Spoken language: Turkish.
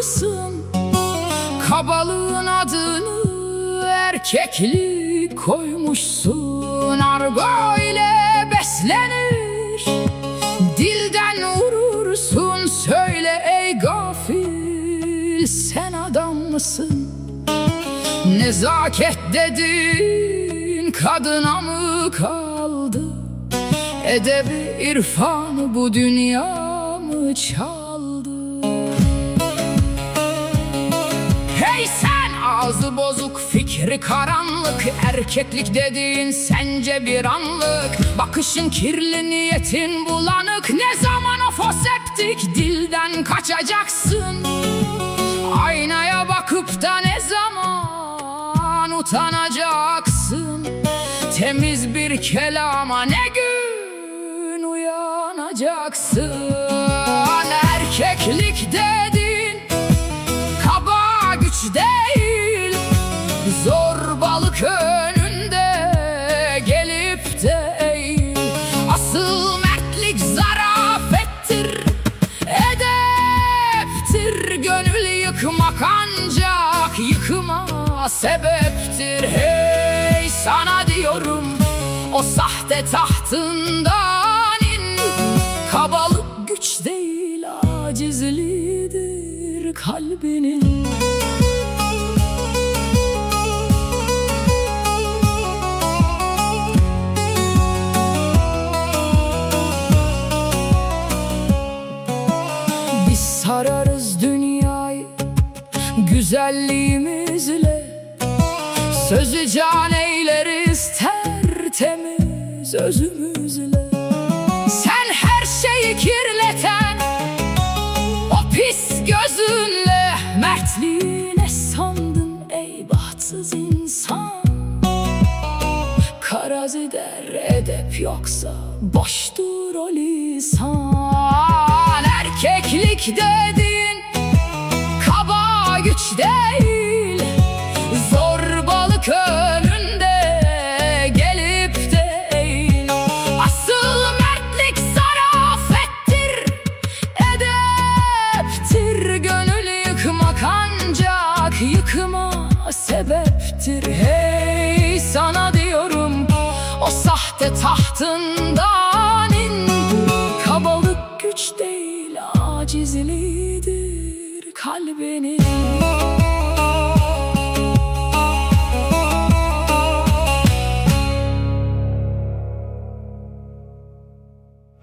uğursun. Kabalığın adını erkeklik koymuşsun. Argo ile beslenir, dilden vurursun. Söyle ey gafil, sen adam mısın? Nezaket dedin kadına mı kaldı? Edebi irfanı bu dünya mı çaldı? Hey sen ağzı bozuk, fikri karanlık, erkeklik dediğin sence bir anlık. Bakışın kirli, niyetin bulanık. Ne zaman o foseptik dilden kaçacaksın? Aynaya bakıp da ne zaman utanacaksın? Temiz bir kelama ne gün uyanacaksın? Erkeklik dedin kaba güç değil, zorbalık önünde gelip de eğil. Asıl mertlik zarafettir, edeptir. Gönül yıkmak ancak yıkıma sebeptir. Hey sana diyorum, o sahte tahtından in. Kabalık güç değil, acizlidir kalbinin. Biz sararız dünyayı güzelliğimizle, sözü can eyleriz tertemiz özümüzle. Sen her şeyi kirleten o pis gözünle, mertliği ne sandın ey bahtsız insan? Karazi der edep yoksa boştur o lisan. Erkeklik dedin kaba güç değil, zorbalık önünde gelip de eğil. Asıl mertlik zarafettir, edeptir. Gönül yıkmak ancak yıkıma sebeptir. Hey sana diyorum, o sahte tahtından in. Kabalık güç değil, acizlidir kalbinin.